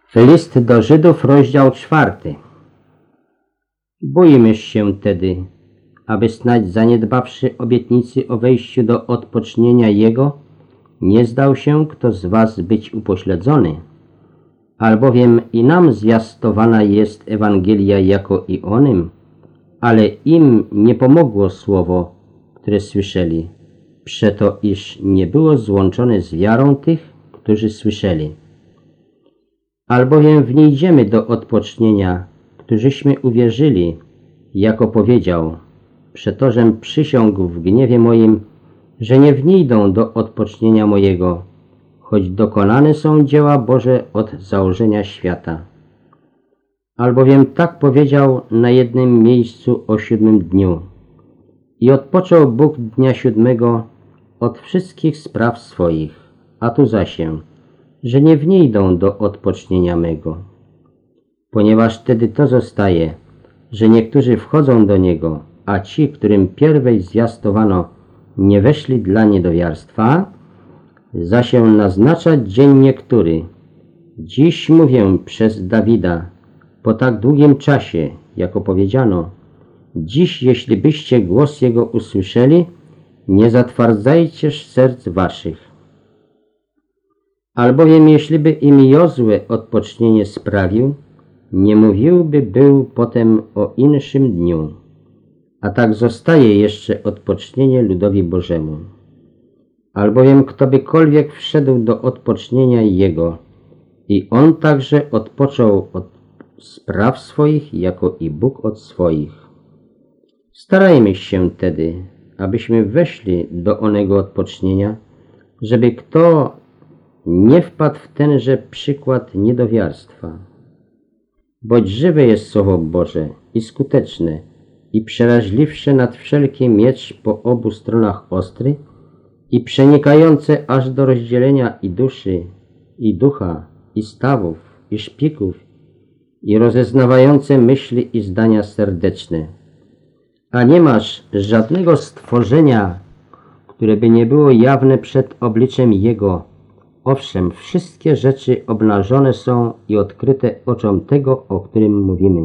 List do Żydów, rozdział 4. Boimy się tedy, aby snadź zaniedbawszy obietnicy o wejściu do odpocznienia Jego, nie zdał się kto z was być upośledzony, albowiem i nam zwiastowana jest Ewangelia jako i onym, ale im nie pomogło słowo, które słyszeli, przeto iż nie było złączone z wiarą tych, którzy słyszeli. Albowiem wniejdziemy do odpocznienia, którzyśmy uwierzyli, jako powiedział, przetożem przysiągł w gniewie moim, że nie wniejdą do odpocznienia mojego, choć dokonane są dzieła Boże od założenia świata. Albowiem tak powiedział na jednym miejscu o 7 dniu. I odpoczął Bóg dnia 7 od wszystkich spraw swoich, a tu zasię, że nie wniejdą do odpocznienia mego. Ponieważ wtedy to zostaje, że niektórzy wchodzą do Niego, a ci, którym pierwej zwiastowano, nie weszli dla niedowiarstwa, zasię naznaczać dzień niektóry. Dziś mówię przez Dawida, po tak długim czasie, jako powiedziano, dziś, jeśli byście głos Jego usłyszeli, nie zatwardzajcież serc waszych. Albowiem jeśliby im Jozue odpocznienie sprawił, nie mówiłby był potem o inszym dniu. A tak zostaje jeszcze odpocznienie ludowi Bożemu. Albowiem ktobykolwiek wszedł do odpocznienia Jego i On także odpoczął od spraw swoich, jako i Bóg od swoich. Starajmy się tedy, abyśmy weszli do onego odpocznienia, żeby kto nie wpadł w tenże przykład niedowiarstwa. Boć żywe jest Słowo Boże i skuteczne i przeraźliwsze nad wszelki miecz po obu stronach ostry i przenikające aż do rozdzielenia i duszy, i ducha, i stawów, i szpików, i rozeznawające myśli i zdania serdeczne. A nie masz żadnego stworzenia, które by nie było jawne przed obliczem Jego. Owszem, wszystkie rzeczy obnażone są i odkryte oczom tego, o którym mówimy.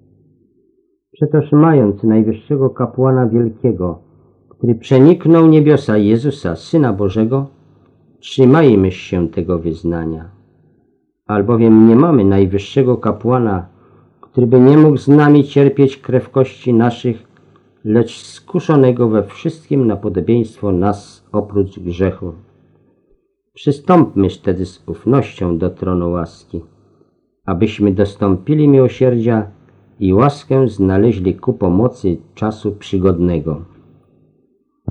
Przetoż mając najwyższego kapłana wielkiego, który przeniknął niebiosa, Jezusa, Syna Bożego, trzymajmy się tego wyznania. Albowiem nie mamy najwyższego kapłana, który by nie mógł z nami cierpieć krew kości naszych, lecz skuszonego we wszystkim na podobieństwo nas oprócz grzechu. Przystąpmy wtedy z ufnością do tronu łaski, abyśmy dostąpili miłosierdzia i łaskę znaleźli ku pomocy czasu przygodnego.